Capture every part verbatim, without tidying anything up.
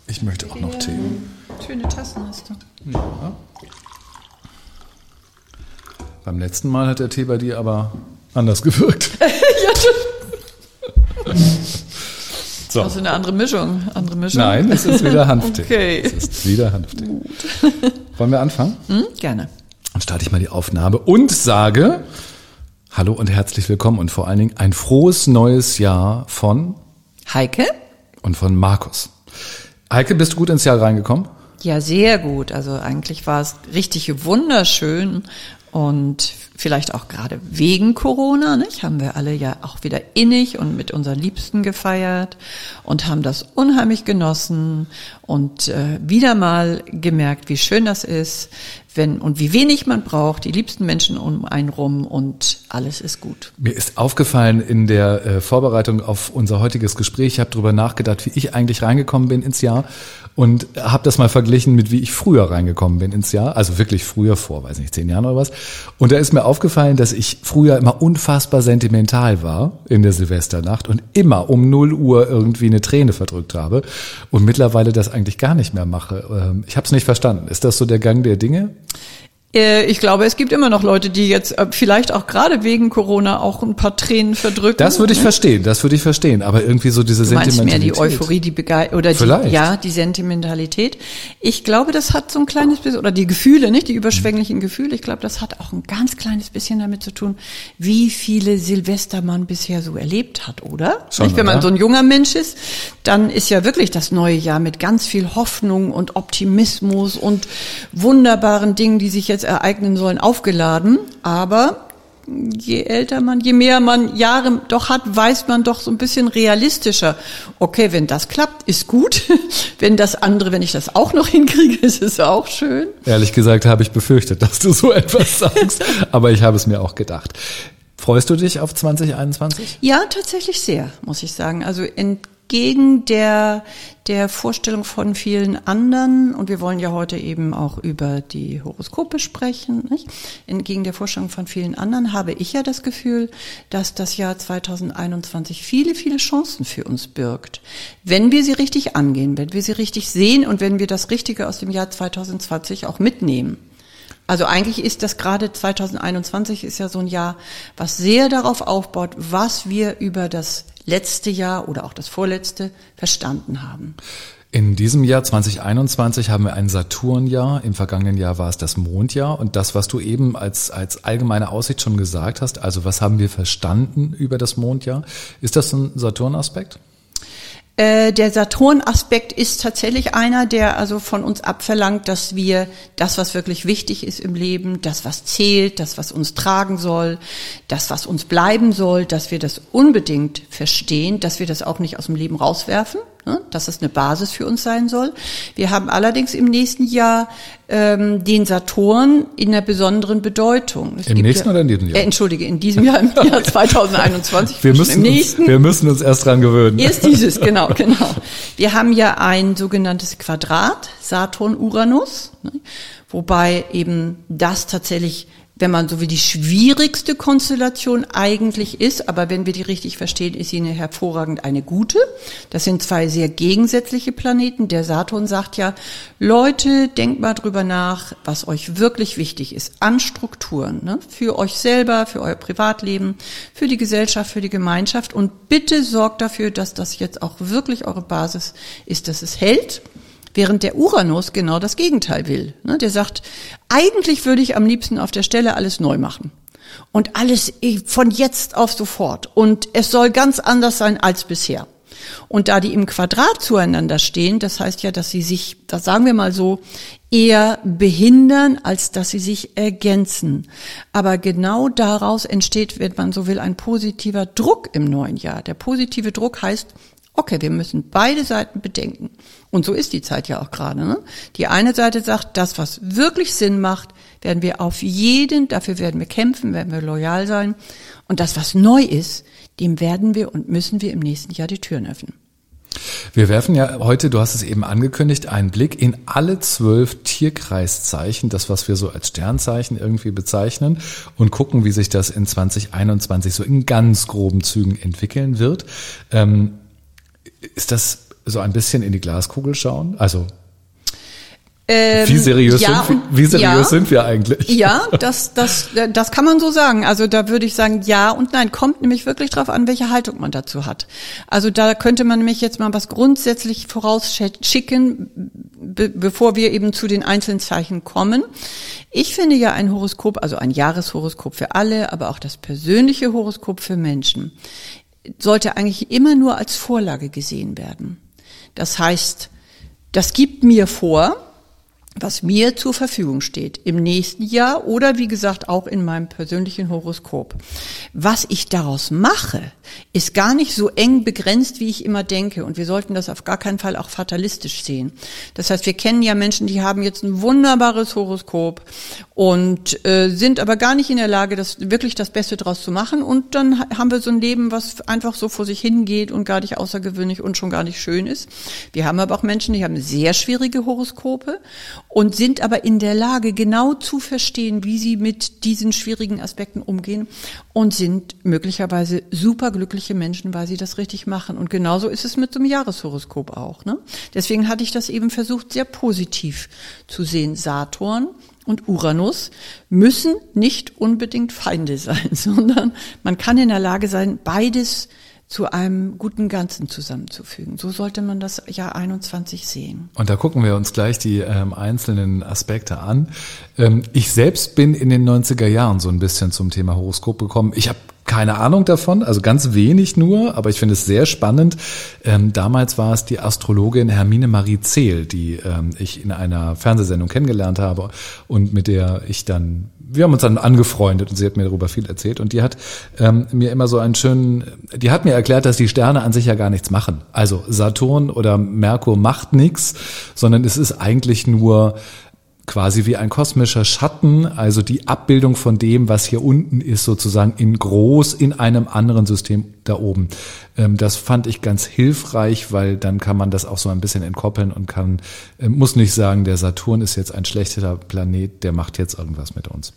Ich möchte auch noch Tee. Schöne Tassen hast du. Ja. Beim letzten Mal hat der Tee bei dir aber anders gewirkt. Ja, so. Also eine andere Mischung. andere Mischung. Nein, es ist wieder Hanftee. Okay. Es ist wieder Hanftee. Wollen wir anfangen? Hm, gerne. Dann starte ich mal die Aufnahme und sage Hallo und herzlich willkommen und vor allen Dingen ein frohes neues Jahr von Heike und von Markus. Heike, bist du gut ins Jahr reingekommen? Ja, sehr gut. Also eigentlich war es richtig wunderschön und vielleicht auch gerade wegen Corona, nicht? Haben wir alle ja auch wieder innig und mit unseren Liebsten gefeiert und haben das unheimlich genossen und äh, wieder mal gemerkt, wie schön das ist, wenn und wie wenig man braucht, die liebsten Menschen um einen rum und alles ist gut. Mir ist aufgefallen in der äh, Vorbereitung auf unser heutiges Gespräch, ich habe darüber nachgedacht, wie ich eigentlich reingekommen bin ins Jahr und habe das mal verglichen mit wie ich früher reingekommen bin ins Jahr, also wirklich früher vor, weiß nicht, zehn Jahren oder was. Und da ist mir aufgefallen, dass ich früher immer unfassbar sentimental war in der Silvesternacht und immer um null Uhr irgendwie eine Träne verdrückt habe und mittlerweile das eigentlich gar nicht mehr mache. Ich habe es nicht verstanden. Ist das so der Gang der Dinge? Ich glaube, es gibt immer noch Leute, die jetzt vielleicht auch gerade wegen Corona auch ein paar Tränen verdrücken. Das würde ich verstehen, das würde ich verstehen. Aber irgendwie so diese du meinst Sentimentalität. mehr die Euphorie, die Begeisterung oder die, ja, die Sentimentalität. Ich glaube, das hat so ein kleines bisschen, oder die Gefühle, nicht die überschwänglichen Gefühle. Ich glaube, das hat auch ein ganz kleines bisschen damit zu tun, wie viele Silvester man bisher so erlebt hat, oder? Schon, nicht, wenn man oder? so ein junger Mensch ist, dann ist ja wirklich das neue Jahr mit ganz viel Hoffnung und Optimismus und wunderbaren Dingen, die sich jetzt ereignen sollen, aufgeladen. Aber je älter man, je mehr man Jahre doch hat, weiß man doch so ein bisschen realistischer. Okay, wenn das klappt, ist gut. Wenn das andere, wenn ich das auch noch hinkriege, ist es auch schön. Ehrlich gesagt habe ich befürchtet, dass du so etwas sagst. Aber ich habe es mir auch gedacht. Freust du dich auf zwanzig einundzwanzig? Ja, tatsächlich sehr, muss ich sagen. Also in Gegen der, der Vorstellung von vielen anderen, und wir wollen ja heute eben auch über die Horoskope sprechen, nicht? Entgegen der Vorstellung von vielen anderen habe ich ja das Gefühl, dass das Jahr zwanzig einundzwanzig viele, viele Chancen für uns birgt. Wenn wir sie richtig angehen, wenn wir sie richtig sehen und wenn wir das Richtige aus dem Jahr zwanzig zwanzig auch mitnehmen. Also eigentlich ist das gerade zwanzig einundzwanzig ist ja so ein Jahr, was sehr darauf aufbaut, was wir über das letzte Jahr oder auch das vorletzte verstanden haben. In diesem Jahr zwanzig einundzwanzig haben wir ein Saturnjahr. Im vergangenen Jahr war es das Mondjahr. Und das, was du eben als, als allgemeine Aussicht schon gesagt hast, also was haben wir verstanden über das Mondjahr? Ist das ein Saturn-Aspekt? Der Saturn-Aspekt ist tatsächlich einer, der also von uns abverlangt, dass wir das, was wirklich wichtig ist im Leben, das, was zählt, das, was uns tragen soll, das, was uns bleiben soll, dass wir das unbedingt verstehen, dass wir das auch nicht aus dem Leben rauswerfen, ne? Dass es eine Basis für uns sein soll. Wir haben allerdings im nächsten Jahr ähm, den Saturn in einer besonderen Bedeutung. Es Im nächsten ja, oder in diesem Jahr? Äh, Entschuldige, in diesem Jahr, im Jahr zwanzig einundzwanzig. Wir müssen, im nächsten, uns, wir müssen uns erst dran gewöhnen. Erst dieses, genau. Genau. Wir haben ja ein sogenanntes Quadrat, Saturn-Uranus, ne, wobei eben das tatsächlich, wenn man so will, die schwierigste Konstellation eigentlich ist, aber wenn wir die richtig verstehen, ist sie eine hervorragend eine gute. Das sind zwei sehr gegensätzliche Planeten. Der Saturn sagt ja, Leute, denkt mal drüber nach, was euch wirklich wichtig ist an Strukturen, ne? Für euch selber, für euer Privatleben, für die Gesellschaft, für die Gemeinschaft und bitte sorgt dafür, dass das jetzt auch wirklich eure Basis ist, dass es hält. Während der Uranus genau das Gegenteil will. Der sagt, eigentlich würde ich am liebsten auf der Stelle alles neu machen. Und alles von jetzt auf sofort. Und es soll ganz anders sein als bisher. Und da die im Quadrat zueinander stehen, das heißt ja, dass sie sich, das sagen wir mal so, eher behindern, als dass sie sich ergänzen. Aber genau daraus entsteht, wenn man so will, ein positiver Druck im neuen Jahr. Der positive Druck heißt, okay, wir müssen beide Seiten bedenken. Und so ist die Zeit ja auch gerade. Ne? Die eine Seite sagt, das, was wirklich Sinn macht, werden wir auf jeden, dafür werden wir kämpfen, werden wir loyal sein. Und das, was neu ist, dem werden wir und müssen wir im nächsten Jahr die Türen öffnen. Wir werfen ja heute, du hast es eben angekündigt, einen Blick in alle zwölf Tierkreiszeichen, das, was wir so als Sternzeichen irgendwie bezeichnen, und gucken, wie sich das in zwanzig einundzwanzig so in ganz groben Zügen entwickeln wird. Ähm, ist das so ein bisschen in die Glaskugel schauen? Also Ähm, wie seriös, ja, sind, wir, wie seriös ja, sind wir eigentlich? Ja, das, das, das kann man so sagen. Also da würde ich sagen, ja und nein. Kommt nämlich wirklich drauf an, welche Haltung man dazu hat. Also da könnte man nämlich jetzt mal was grundsätzlich vorausschicken, be- bevor wir eben zu den einzelnen Zeichen kommen. Ich finde ja ein Horoskop, also ein Jahreshoroskop für alle, aber auch das persönliche Horoskop für Menschen, sollte eigentlich immer nur als Vorlage gesehen werden. Das heißt, das gibt mir vor, was mir zur Verfügung steht im nächsten Jahr oder wie gesagt auch in meinem persönlichen Horoskop. Was ich daraus mache, ist gar nicht so eng begrenzt, wie ich immer denke. Und wir sollten das auf gar keinen Fall auch fatalistisch sehen. Das heißt, wir kennen ja Menschen, die haben jetzt ein wunderbares Horoskop und äh, sind aber gar nicht in der Lage, das wirklich das Beste draus zu machen. Und dann haben wir so ein Leben, was einfach so vor sich hingeht und gar nicht außergewöhnlich und schon gar nicht schön ist. Wir haben aber auch Menschen, die haben sehr schwierige Horoskope und sind aber in der Lage, genau zu verstehen, wie sie mit diesen schwierigen Aspekten umgehen und sind möglicherweise super glückliche Menschen, weil sie das richtig machen. Und genauso ist es mit so einem Jahreshoroskop auch, ne? Deswegen hatte ich das eben versucht, sehr positiv zu sehen. Saturn und Uranus müssen nicht unbedingt Feinde sein, sondern man kann in der Lage sein, beides zu einem guten Ganzen zusammenzufügen. So sollte man das Jahr einundzwanzig sehen. Und da gucken wir uns gleich die ähm, einzelnen Aspekte an. Ähm, ich selbst bin in den neunziger Jahren so ein bisschen zum Thema Horoskop gekommen. Ich habe keine Ahnung davon, also ganz wenig nur, aber ich finde es sehr spannend. Ähm, damals war es die Astrologin Hermine Marie Zehl, die ähm, ich in einer Fernsehsendung kennengelernt habe und mit der ich dann, wir haben uns dann angefreundet und sie hat mir darüber viel erzählt und die hat ähm, mir immer so einen schönen, die hat mir erklärt, dass die Sterne an sich ja gar nichts machen. Also Saturn oder Merkur macht nichts, sondern es ist eigentlich nur quasi wie ein kosmischer Schatten, also die Abbildung von dem, was hier unten ist, sozusagen in groß in einem anderen System da oben. Das fand ich ganz hilfreich, weil dann kann man das auch so ein bisschen entkoppeln und kann, muss nicht sagen, der Saturn ist jetzt ein schlechter Planet, der macht jetzt irgendwas mit uns.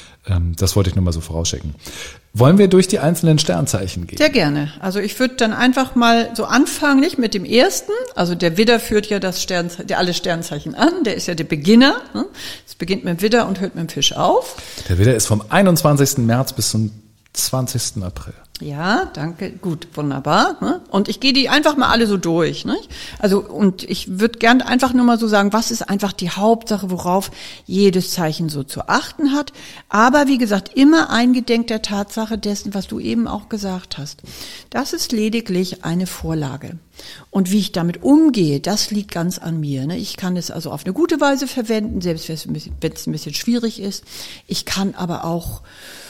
Das wollte ich nur mal so vorausschicken. Wollen wir durch die einzelnen Sternzeichen gehen? Sehr gerne. Also ich würde dann einfach mal so anfangen, nicht mit dem ersten. Also der Widder führt ja das Sternze- der alle Sternzeichen an. Der ist ja der Beginner. Es beginnt mit dem Widder und hört mit dem Fisch auf. Der Widder ist vom einundzwanzigsten März bis zum zwanzigsten April. Ja, danke. Gut, wunderbar. Ne? Und ich gehe die einfach mal alle so durch. Ne? Also und ich würde gern einfach nur mal so sagen, was ist einfach die Hauptsache, worauf jedes Zeichen so zu achten hat. Aber wie gesagt, immer eingedenk der Tatsache dessen, was du eben auch gesagt hast. Das ist lediglich eine Vorlage. Und wie ich damit umgehe, das liegt ganz an mir. Ne? Ich kann es also auf eine gute Weise verwenden, selbst wenn es ein bisschen, wenn es ein bisschen schwierig ist. Ich kann aber auch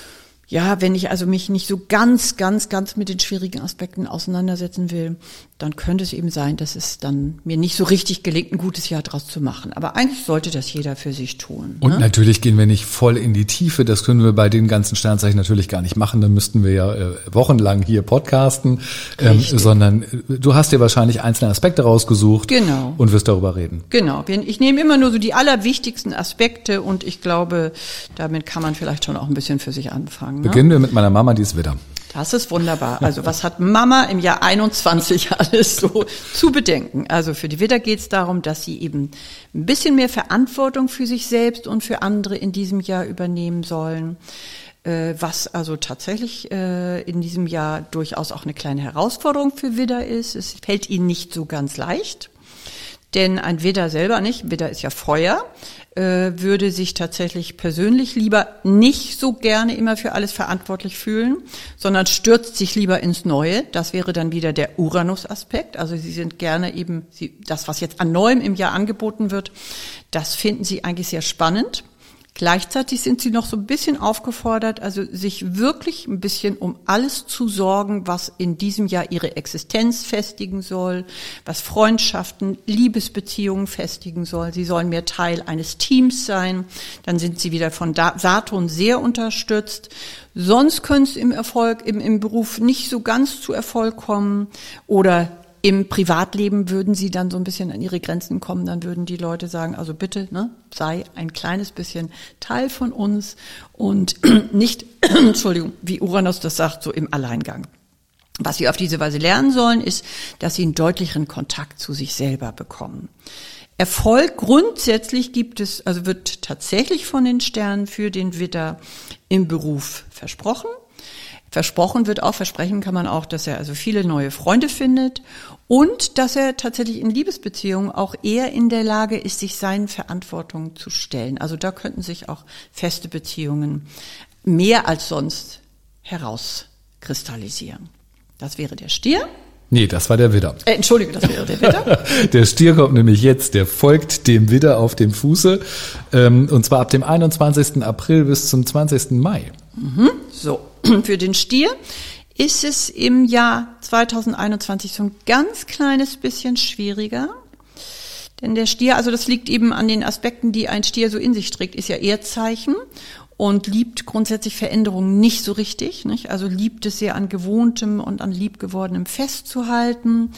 Ja, wenn ich also mich nicht so ganz, ganz, ganz mit den schwierigen Aspekten auseinandersetzen will, dann könnte es eben sein, dass es dann mir nicht so richtig gelingt, ein gutes Jahr draus zu machen. Aber eigentlich sollte das jeder für sich tun. Und ne? natürlich gehen wir nicht voll in die Tiefe. Das können wir bei den ganzen Sternzeichen natürlich gar nicht machen. Dann müssten wir ja äh, wochenlang hier podcasten. Ähm, sondern äh, du hast dir wahrscheinlich einzelne Aspekte rausgesucht. Genau. Und wirst darüber reden. Genau. Ich nehme immer nur so die allerwichtigsten Aspekte und ich glaube, damit kann man vielleicht schon auch ein bisschen für sich anfangen. Beginnen wir mit meiner Mama, die ist Widder. Das ist wunderbar. Also was hat Mama im Jahr einundzwanzig alles so zu bedenken? Also für die Widder geht es darum, dass sie eben ein bisschen mehr Verantwortung für sich selbst und für andere in diesem Jahr übernehmen sollen. Was also tatsächlich in diesem Jahr durchaus auch eine kleine Herausforderung für Widder ist. Es fällt ihnen nicht so ganz leicht. Denn ein Widder selber nicht, Widder ist ja Feuer, äh, würde sich tatsächlich persönlich lieber nicht so gerne immer für alles verantwortlich fühlen, sondern stürzt sich lieber ins Neue. Das wäre dann wieder der Uranus-Aspekt. Also sie sind gerne eben, sie, das, was jetzt an Neuem im Jahr angeboten wird, das finden sie eigentlich sehr spannend. Gleichzeitig sind sie noch so ein bisschen aufgefordert, also sich wirklich ein bisschen um alles zu sorgen, was in diesem Jahr ihre Existenz festigen soll, was Freundschaften, Liebesbeziehungen festigen soll. Sie sollen mehr Teil eines Teams sein. Dann sind sie wieder von Saturn sehr unterstützt. Sonst können es im Erfolg, im, im Beruf nicht so ganz zu Erfolg kommen oder im Privatleben würden sie dann so ein bisschen an ihre Grenzen kommen, dann würden die Leute sagen, also bitte, ne, sei ein kleines bisschen Teil von uns und nicht, Entschuldigung, wie Uranus das sagt, so im Alleingang. Was sie auf diese Weise lernen sollen, ist, dass sie einen deutlicheren Kontakt zu sich selber bekommen. Erfolg grundsätzlich gibt es, also wird tatsächlich von den Sternen für den Widder im Beruf versprochen. Versprochen wird auch, versprechen kann man auch, dass er also viele neue Freunde findet und dass er tatsächlich in Liebesbeziehungen auch eher in der Lage ist, sich seinen Verantwortungen zu stellen. Also da könnten sich auch feste Beziehungen mehr als sonst herauskristallisieren. Das wäre der Stier. Nee, das war der Widder. Äh, Entschuldige, das wäre der Widder. Der Stier kommt nämlich jetzt, der folgt dem Widder auf dem Fuße, ähm, und zwar ab dem einundzwanzigsten April bis zum zwanzigsten Mai. Mhm. So, für den Stier ist es im Jahr zweitausendeinundzwanzig so ein ganz kleines bisschen schwieriger. Denn der Stier, also das liegt eben an den Aspekten, die ein Stier so in sich trägt, ist ja Erdzeichen. Und liebt grundsätzlich Veränderungen nicht so richtig, nicht? Also liebt es sehr an Gewohntem und an Liebgewordenem festzuhalten.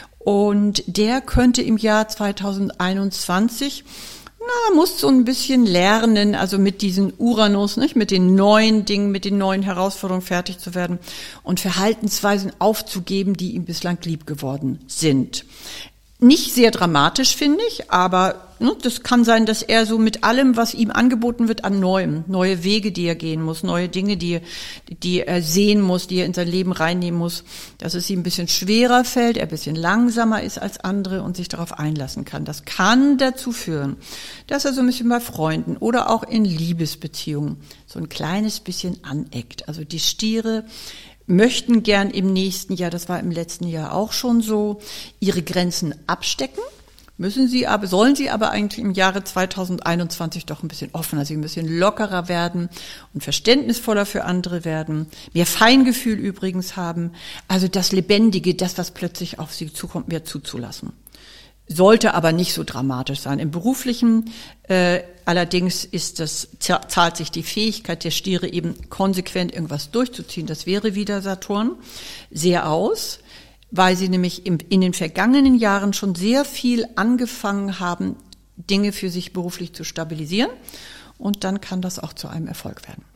Und der könnte im Jahr zweitausendeinundzwanzig, na, muss so ein bisschen lernen, also mit diesen Uranus, nicht? Mit den neuen Dingen, mit den neuen Herausforderungen fertig zu werden und Verhaltensweisen aufzugeben, die ihm bislang lieb geworden sind. Nicht sehr dramatisch, finde ich, aber ne, das kann sein, dass er so mit allem, was ihm angeboten wird, an Neuem, neue Wege, die er gehen muss, neue Dinge, die, die er sehen muss, die er in sein Leben reinnehmen muss, dass es ihm ein bisschen schwerer fällt, er ein bisschen langsamer ist als andere und sich darauf einlassen kann. Das kann dazu führen, dass er so ein bisschen bei Freunden oder auch in Liebesbeziehungen so ein kleines bisschen aneckt. Also die Stiere möchten gern im nächsten Jahr, das war im letzten Jahr auch schon so, ihre Grenzen abstecken, müssen sie aber, sollen sie aber eigentlich im Jahre zweitausendeinundzwanzig doch ein bisschen offener, sie ein bisschen lockerer werden und verständnisvoller für andere werden, mehr Feingefühl übrigens haben, also das Lebendige, das, was plötzlich auf sie zukommt, mehr zuzulassen. Sollte aber nicht so dramatisch sein. Im Beruflichen äh, allerdings ist das, zahlt sich die Fähigkeit der Stiere eben konsequent irgendwas durchzuziehen. Das wäre wieder Saturn sehr aus, weil sie nämlich im, in den vergangenen Jahren schon sehr viel angefangen haben, Dinge für sich beruflich zu stabilisieren. Und dann kann das auch zu einem Erfolg werden.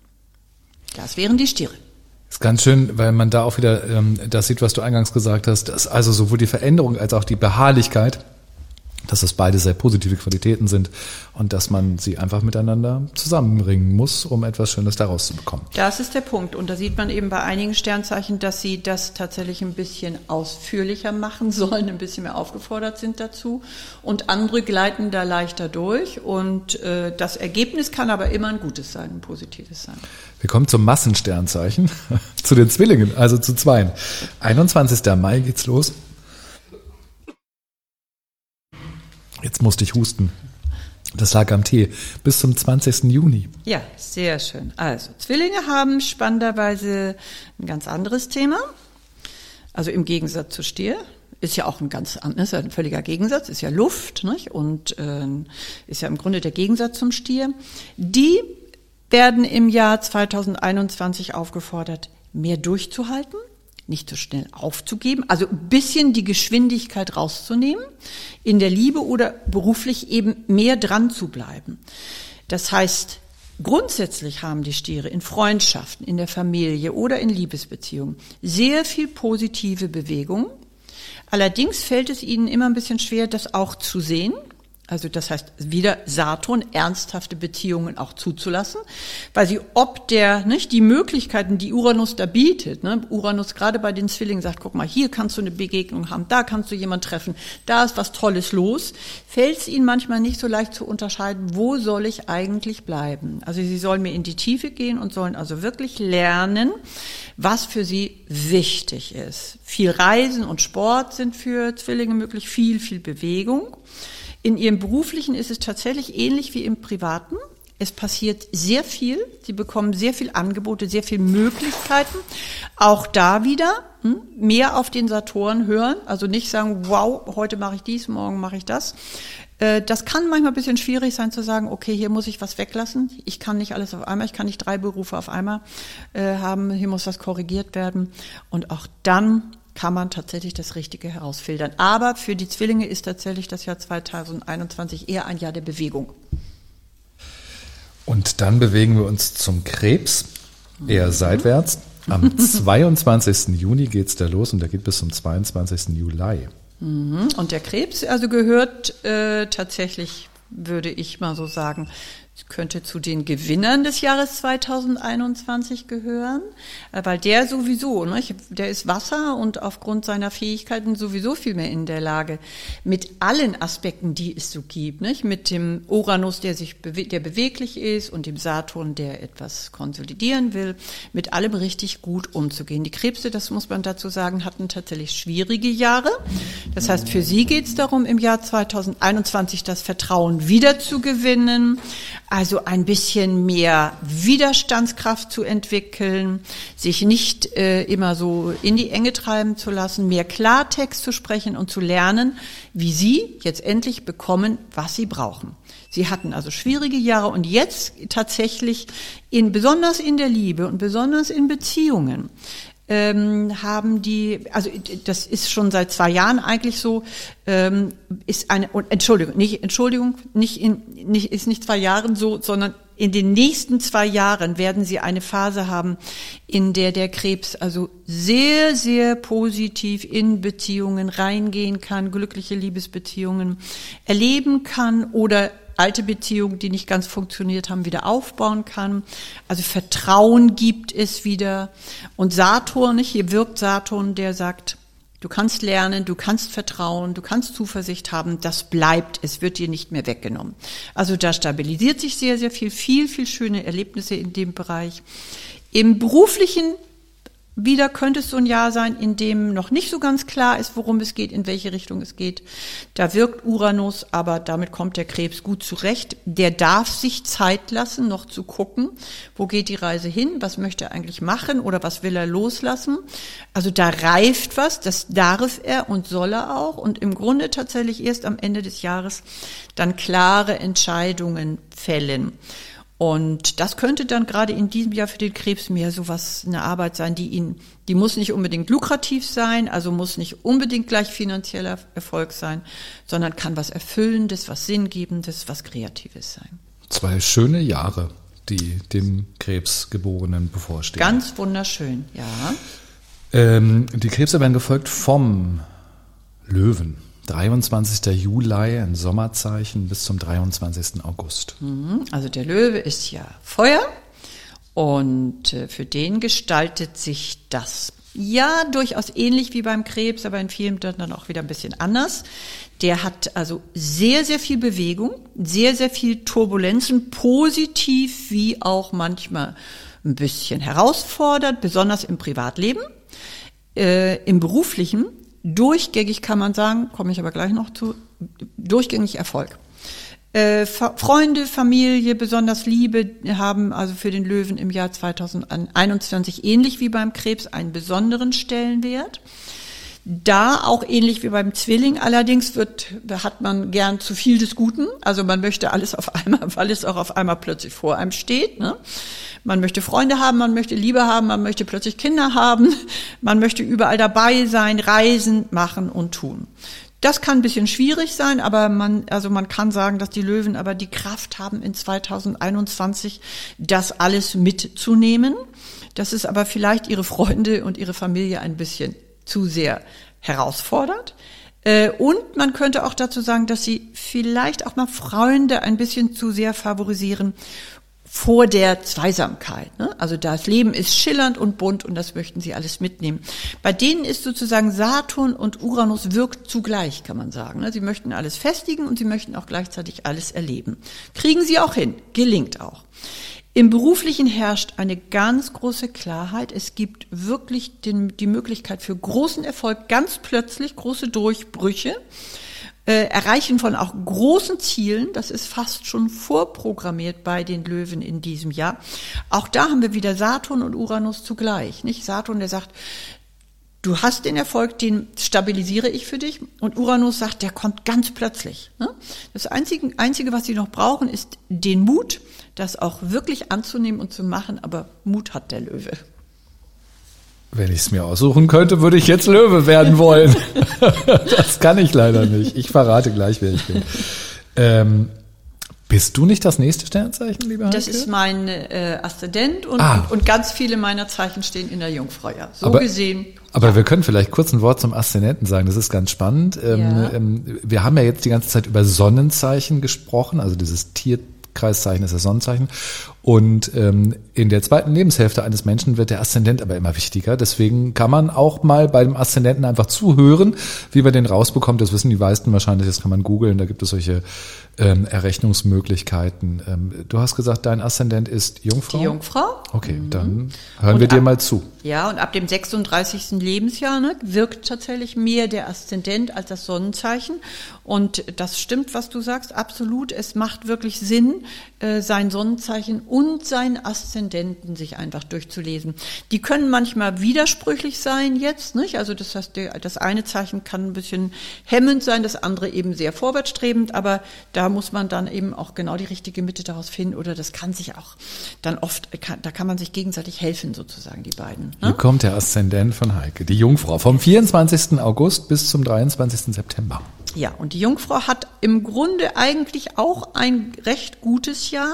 Das wären die Stiere. Ist ganz schön, weil man da auch wieder ähm, das sieht, was du eingangs gesagt hast, dass also sowohl die Veränderung als auch die Beharrlichkeit, dass das beide sehr positive Qualitäten sind und dass man sie einfach miteinander zusammenbringen muss, um etwas Schönes daraus zu bekommen. Das ist der Punkt. Und da sieht man eben bei einigen Sternzeichen, dass sie das tatsächlich ein bisschen ausführlicher machen sollen, ein bisschen mehr aufgefordert sind dazu. Und andere gleiten da leichter durch. Und äh, das Ergebnis kann aber immer ein gutes sein, ein positives sein. Wir kommen zum Massensternzeichen, zu den Zwillingen, also zu zweien. einundzwanzigsten Mai geht's los. Jetzt musste ich husten. Das lag am Tee. Bis zum zwanzigsten Juni. Ja, sehr schön. Also, Zwillinge haben spannenderweise ein ganz anderes Thema. Also im Gegensatz zu Stier. Ist ja auch ein ganz anderes, ein völliger Gegensatz. Ist ja Luft, nicht? Und äh, ist ja im Grunde der Gegensatz zum Stier. Die werden im Jahr zweitausendeinundzwanzig aufgefordert, mehr durchzuhalten, nicht so schnell aufzugeben, also ein bisschen die Geschwindigkeit rauszunehmen, in der Liebe oder beruflich eben mehr dran zu bleiben. Das heißt, grundsätzlich haben die Stiere in Freundschaften, in der Familie oder in Liebesbeziehungen sehr viel positive Bewegung. Allerdings fällt es ihnen immer ein bisschen schwer, das auch zu sehen. Also das heißt, wieder Saturn, ernsthafte Beziehungen auch zuzulassen, weil sie ob der, nicht, die Möglichkeiten, die Uranus da bietet, ne, Uranus gerade bei den Zwillingen sagt, guck mal, hier kannst du eine Begegnung haben, da kannst du jemanden treffen, da ist was Tolles los, fällt es ihnen manchmal nicht so leicht zu unterscheiden, wo soll ich eigentlich bleiben? Also sie sollen mir in die Tiefe gehen und sollen also wirklich lernen, was für sie wichtig ist. Viel Reisen und Sport sind für Zwillinge möglich, viel, viel Bewegung. In ihrem Beruflichen ist es tatsächlich ähnlich wie im Privaten. Es passiert sehr viel. Sie bekommen sehr viel Angebote, sehr viel Möglichkeiten. Auch da wieder hm, mehr auf den Saturn hören. Also nicht sagen, wow, heute mache ich dies, morgen mache ich das. Äh, das kann manchmal ein bisschen schwierig sein zu sagen, okay, hier muss ich was weglassen. Ich kann nicht alles auf einmal, ich kann nicht drei Berufe auf einmal äh, haben. Hier muss was korrigiert werden. Und auch dann kann man tatsächlich das Richtige herausfiltern. Aber für die Zwillinge ist tatsächlich das Jahr zweitausendeinundzwanzig eher ein Jahr der Bewegung. Und dann bewegen wir uns zum Krebs, eher mhm. seitwärts. Am zweiundzwanzigsten Juni geht's da los und der geht bis zum zweiundzwanzigsten Juli. Und der Krebs also gehört äh, tatsächlich, würde ich mal so sagen, könnte zu den Gewinnern des Jahres zweitausendeinundzwanzig gehören, weil der sowieso, ne, der ist Wasser und aufgrund seiner Fähigkeiten sowieso viel mehr in der Lage, mit allen Aspekten, die es so gibt, nicht, mit dem Uranus, der sich bewe- der beweglich ist und dem Saturn, der etwas konsolidieren will, mit allem richtig gut umzugehen. Die Krebse, das muss man dazu sagen, hatten tatsächlich schwierige Jahre. Das heißt, für sie geht es darum, im Jahr zweitausendeinundzwanzig das Vertrauen wiederzugewinnen, also ein bisschen mehr Widerstandskraft zu entwickeln, sich nicht äh, immer so in die Enge treiben zu lassen, mehr Klartext zu sprechen und zu lernen, wie sie jetzt endlich bekommen, was sie brauchen. Sie hatten also schwierige Jahre und jetzt tatsächlich in, besonders in der Liebe und besonders in Beziehungen, Ähm, haben die, also das ist schon seit zwei Jahren eigentlich so, ähm, ist eine, Entschuldigung, nicht, Entschuldigung, nicht in, nicht, ist nicht zwei Jahren so, sondern in den nächsten zwei Jahren werden sie eine Phase haben, in der der Krebs also sehr, sehr positiv in Beziehungen reingehen kann, glückliche Liebesbeziehungen erleben kann oder alte Beziehungen, die nicht ganz funktioniert haben, wieder aufbauen kann. Also Vertrauen gibt es wieder. Und Saturn, nicht? Hier wirkt Saturn, der sagt, du kannst lernen, du kannst vertrauen, du kannst Zuversicht haben, das bleibt, es wird dir nicht mehr weggenommen. Also da stabilisiert sich sehr, sehr viel, viel, viel schöne Erlebnisse in dem Bereich. Im beruflichen wieder könnte es so ein Jahr sein, in dem noch nicht so ganz klar ist, worum es geht, in welche Richtung es geht. Da wirkt Uranus, aber damit kommt der Krebs gut zurecht. Der darf sich Zeit lassen, noch zu gucken, wo geht die Reise hin, was möchte er eigentlich machen oder was will er loslassen. Also da reift was, das darf er und soll er auch. Und im Grunde tatsächlich erst am Ende des Jahres dann klare Entscheidungen fällen. Und das könnte dann gerade in diesem Jahr für den Krebs mehr so was, eine Arbeit sein, die ihn, die muss nicht unbedingt lukrativ sein, also muss nicht unbedingt gleich finanzieller Erfolg sein, sondern kann was Erfüllendes, was Sinngebendes, was Kreatives sein. Zwei schöne Jahre, die dem Krebsgeborenen bevorstehen. Ganz wunderschön, ja. Ähm, die Krebse werden gefolgt vom Löwen. dreiundzwanzigsten Juli, ein Sommerzeichen, bis zum dreiundzwanzigsten August. Also der Löwe ist ja Feuer und für den gestaltet sich das ja durchaus ähnlich wie beim Krebs, aber in vielen dann auch wieder ein bisschen anders. Der hat also sehr, sehr viel Bewegung, sehr, sehr viel Turbulenzen, positiv wie auch manchmal ein bisschen herausfordernd, besonders im Privatleben, äh, im Beruflichen. Durchgängig kann man sagen, komme ich aber gleich noch zu, durchgängig Erfolg. Äh, Freunde, Familie, besonders Liebe haben also für den Löwen im Jahr zweitausendeinundzwanzig ähnlich wie beim Krebs einen besonderen Stellenwert. Da auch ähnlich wie beim Zwilling, allerdings wird, hat man gern zu viel des Guten. Also man möchte alles auf einmal, weil es auch auf einmal plötzlich vor einem steht, ne? Man möchte Freunde haben, man möchte Liebe haben, man möchte plötzlich Kinder haben, man möchte überall dabei sein, reisen, machen und tun. Das kann ein bisschen schwierig sein, aber man, also man kann sagen, dass die Löwen aber die Kraft haben, in zweitausendeinundzwanzig das alles mitzunehmen. Das ist aber vielleicht ihre Freunde und ihre Familie ein bisschen zu sehr herausfordert. Und man könnte auch dazu sagen, dass sie vielleicht auch mal Freunde ein bisschen zu sehr favorisieren vor der Zweisamkeit. Ne? Also das Leben ist schillernd und bunt und das möchten sie alles mitnehmen. Bei denen ist sozusagen Saturn und Uranus wirkt zugleich, kann man sagen. Ne? Sie möchten alles festigen und sie möchten auch gleichzeitig alles erleben. Kriegen sie auch hin, gelingt auch. Im Beruflichen herrscht eine ganz große Klarheit. Es gibt wirklich den, die Möglichkeit für großen Erfolg, ganz plötzlich große Durchbrüche. Äh, Erreichen von auch großen Zielen, das ist fast schon vorprogrammiert bei den Löwen in diesem Jahr. Auch da haben wir wieder Saturn und Uranus zugleich, nicht? Saturn, der sagt, du hast den Erfolg, den stabilisiere ich für dich. Und Uranus sagt, der kommt ganz plötzlich. Ne? Das Einzige, Einzige, was sie noch brauchen, ist den Mut, das auch wirklich anzunehmen und zu machen. Aber Mut hat der Löwe. Wenn ich es mir aussuchen könnte, würde ich jetzt Löwe werden wollen. Das kann ich leider nicht. Ich verrate gleich, wer ich bin. Ähm, Bist du nicht das nächste Sternzeichen, lieber Heike? Das ist mein äh, Aszendent und, ah. und, und ganz viele meiner Zeichen stehen in der Jungfrau, ja. So aber, gesehen. Aber ja. wir können vielleicht kurz ein Wort zum Aszendenten sagen, das ist ganz spannend. Ähm, ja. ähm, wir haben ja jetzt die ganze Zeit über Sonnenzeichen gesprochen, also dieses Tierkreiszeichen ist das Sonnenzeichen. Und ähm, in der zweiten Lebenshälfte eines Menschen wird der Aszendent aber immer wichtiger. Deswegen kann man auch mal bei dem Aszendenten einfach zuhören, wie man den rausbekommt. Das wissen die meisten wahrscheinlich, das kann man googeln, da gibt es solche ähm, Errechnungsmöglichkeiten. Ähm, du hast gesagt, dein Aszendent ist Jungfrau? Die Jungfrau. Okay, mhm. dann hören und wir dir ab, mal zu. Ja, und ab dem sechsunddreißigsten Lebensjahr ne, wirkt tatsächlich mehr der Aszendent als das Sonnenzeichen. Und das stimmt, was du sagst, absolut. Es macht wirklich Sinn, äh, sein Sonnenzeichen und seinen Aszendenten sich einfach durchzulesen. Die können manchmal widersprüchlich sein jetzt, nicht? Also das heißt, der, das eine Zeichen kann ein bisschen hemmend sein, das andere eben sehr vorwärtsstrebend, aber da muss man dann eben auch genau die richtige Mitte daraus finden oder das kann sich auch dann oft, kann, da kann man sich gegenseitig helfen sozusagen, die beiden. Ne? Hier kommt der Aszendent von Heike, die Jungfrau, vom vierundzwanzigsten August bis zum dreiundzwanzigsten September. Ja, und die Jungfrau hat im Grunde eigentlich auch ein recht gutes Jahr.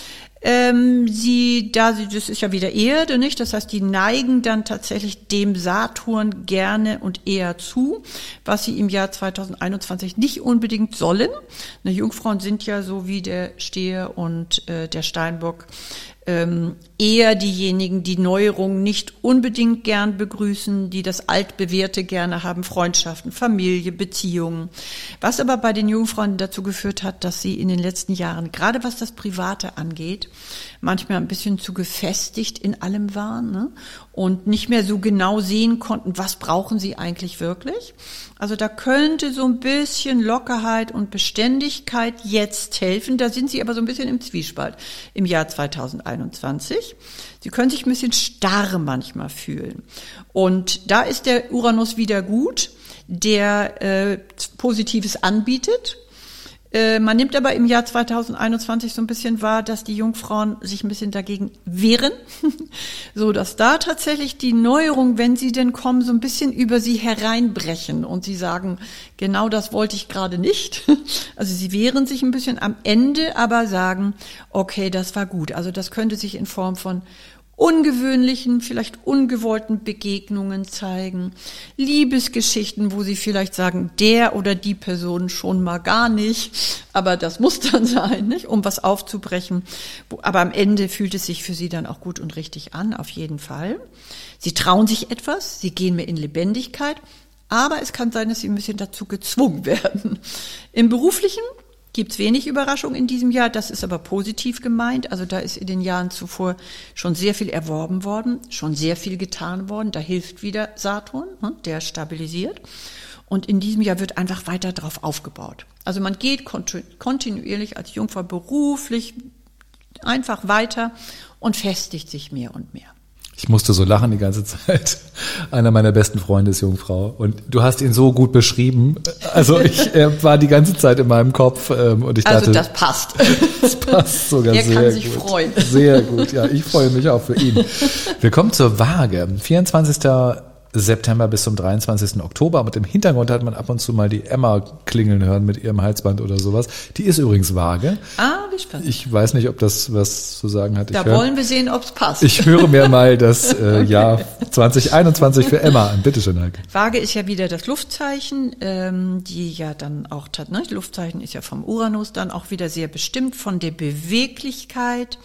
Ähm, sie, da sie, das ist ja wieder Erde, nicht? Das heißt, die neigen dann tatsächlich dem Saturn gerne und eher zu, was sie im Jahr zweitausendeinundzwanzig nicht unbedingt sollen. Ne, Jungfrauen sind ja so wie der Stier und äh, der Steinbock ähm, eher diejenigen, die Neuerungen nicht unbedingt gern begrüßen, die das Altbewährte gerne haben, Freundschaften, Familie, Beziehungen. Was aber bei den Jungfrauen dazu geführt hat, dass sie in den letzten Jahren, gerade was das Private angeht, manchmal ein bisschen zu gefestigt in allem waren, ne? Und nicht mehr so genau sehen konnten, was brauchen sie eigentlich wirklich. Also da könnte so ein bisschen Lockerheit und Beständigkeit jetzt helfen. Da sind sie aber so ein bisschen im Zwiespalt im Jahr zweitausendeinundzwanzig. Sie können sich ein bisschen starr manchmal fühlen. Und da ist der Uranus wieder gut, der äh, Positives anbietet. Äh, man nimmt aber im Jahr zweitausendeinundzwanzig so ein bisschen wahr, dass die Jungfrauen sich ein bisschen dagegen wehren, so dass da tatsächlich die Neuerungen, wenn sie denn kommen, so ein bisschen über sie hereinbrechen und sie sagen, genau das wollte ich gerade nicht. Also sie wehren sich ein bisschen am Ende, aber sagen, okay, das war gut. Also das könnte sich in Form von ungewöhnlichen, vielleicht ungewollten Begegnungen zeigen, Liebesgeschichten, wo sie vielleicht sagen, der oder die Person schon mal gar nicht, aber das muss dann sein, nicht, um was aufzubrechen. Aber am Ende fühlt es sich für sie dann auch gut und richtig an, auf jeden Fall. Sie trauen sich etwas, sie gehen mehr in Lebendigkeit, aber es kann sein, dass sie ein bisschen dazu gezwungen werden. Im Beruflichen gibt's wenig Überraschung in diesem Jahr, das ist aber positiv gemeint. Also da ist in den Jahren zuvor schon sehr viel erworben worden, schon sehr viel getan worden. Da hilft wieder Saturn, der stabilisiert. Und in diesem Jahr wird einfach weiter drauf aufgebaut. Also man geht kontinuierlich als Jungfrau beruflich einfach weiter und festigt sich mehr und mehr. Ich musste so lachen die ganze Zeit. Einer meiner besten Freunde ist Jungfrau und du hast ihn so gut beschrieben. Also ich äh, war die ganze Zeit in meinem Kopf ähm, und ich also dachte, das passt. Das passt sogar er sehr gut. Er kann sich freuen. Sehr gut, ja, ich freue mich auch für ihn. Wir kommen zur Waage. vierundzwanzigsten September bis zum dreiundzwanzigsten Oktober. Und im Hintergrund hat man ab und zu mal die Emma klingeln hören mit ihrem Halsband oder sowas. Die ist übrigens Waage. Ah, wie spannend. Ich weiß nicht, ob das was zu sagen hat. Da ich hör, wollen wir sehen, ob es passt. Ich höre mir mal das äh, Jahr zwanzig einundzwanzig für Emma an. Bitte schön, Heike. Waage ist ja wieder das Luftzeichen, ähm, die ja dann auch, ne, Luftzeichen ist ja vom Uranus dann auch wieder sehr bestimmt von der Beweglichkeit.